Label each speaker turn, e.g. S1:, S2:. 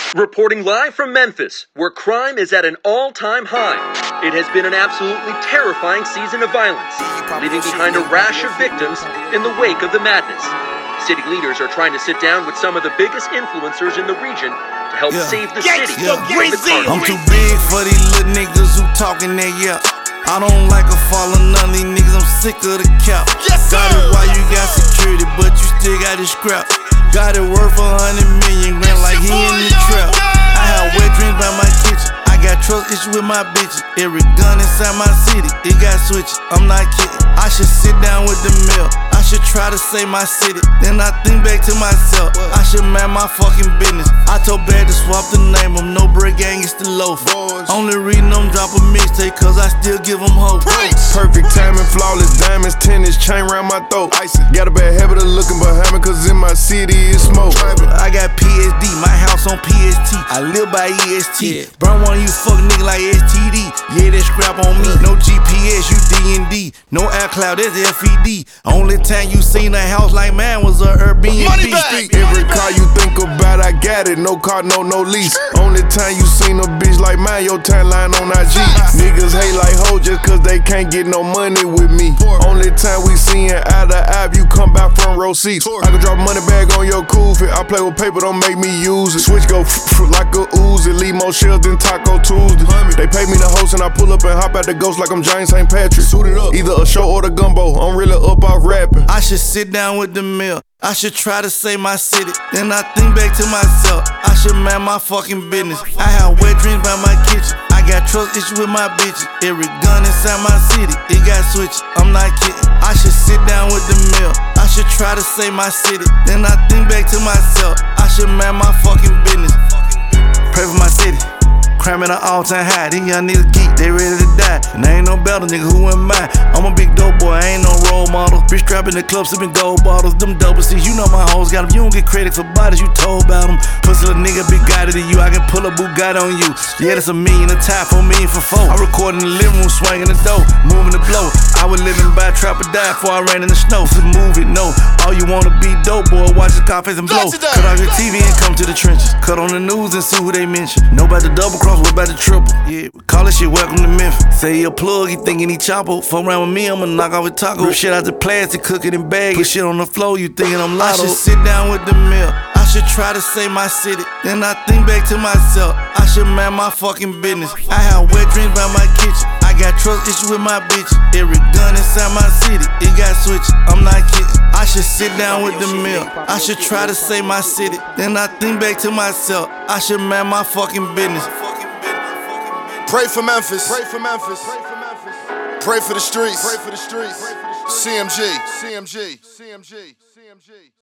S1: Reporting live from Memphis, where crime is at an all-time high. It has been an absolutely terrifying season of violence, leaving behind a rash of victims in the wake of the madness. City leaders are trying to sit down with some of the biggest influencers in the region to help save the city from the carnage.
S2: I'm too big for these little niggas who talking that yap. I don't like a follow none of these niggas, I'm sick of the cap. Got it while you got security, but you still got this scrap. Got it worth 100 million grand like he in the trap. I have wet dreams by my kitchen. I got trust issues with my bitches. Every gun inside my city, it got switches. I'm not kidding. I should sit down with the mill. I should try to save my city. Then I think back to myself. I should man my fucking business. I told Bad to swap the name of No Break Gang, it's the loaf. Only reading them drop a mixtape cause I still give them hope.
S3: Perfect timing, flawless diamonds, tennis chain round my throat. Got a bad habit of looking behind me cause in my city it's smoke.
S2: I got PSD, my house on PST. I live by EST. Burn one of you fuck nigga like STD. Yeah, that scrap on me. No GPS, you D&D. No iCloud, that's FED. Only time you seen a house like mine was a Airbnb.
S3: Every car you think about, I got it. No car, no lease. Only time you seen a bitch like mine, your timeline on IG. Niggas hate like hoes just cause they can't get no money with me. Only time we seeing eye to eye, you come by front row seats. I can drop money bag on your cool fit. I play with paper, don't make me use it. Switch go like a Uzi, leave more shells than Taco Tuesday. They pay me to host and I pull up and hop out the ghost like I'm James St. Patrick. Either a show or the gumbo, I'm really up off rapping.
S2: I should sit down with the mill. I should try to save my city. Then I think back to myself. I should man my fucking business. I have wet dreams by my kitchen. I got trust issues with my bitches. Every gun inside my city, it got switches. I'm not kidding. I should sit down with the mill. I should try to save my city. Then I think back to myself. I should man my fucking business. Pray for my city. Crime at an all-time high. These young niggas geek, they ready to die. And I ain't no better nigga, who am I? I'm a big dope boy, I ain't no role model. Bitch trapping the club, sipping gold bottles. Them double C's, you know my hoes got them. You don't get credit for bodies, you told about them. Pussy little nigga, big guy to you. I can pull a Bugatti on you. Yeah, that's $1 million a tie, $4 million for four. I record in the living room, swinging the dough, moving the blow. I was living by a trap or die before I ran in the snow. So move it, no. All you wanna be dope boy, watch the car face and blow. Cut off your TV and come to the trenches. Cut on the news and see who they mention. Know about the double cross, what about the triple? Yeah, call this shit welcome to Memphis. Say he a plug, he thinking he chopper. Fuck around with me, I'ma knock off a taco. Rip shit out the plastic, cook it in bag. Put shit on the floor, you thinking I'm lotto. I should sit down with the mill. I should try to save my city. Then I think back to myself. I should man my fucking business. I have wet dreams by my kitchen. I got trust issues with my bitch. Every gun inside my city, it got switches. I'm not kidding. I should sit down with the mill. I should try to save my city. Then I think back to myself. I should man my fucking business.
S4: Pray for Memphis. Pray for Memphis. Pray for the streets. Pray for the streets. CMG. CMG. CMG. CMG.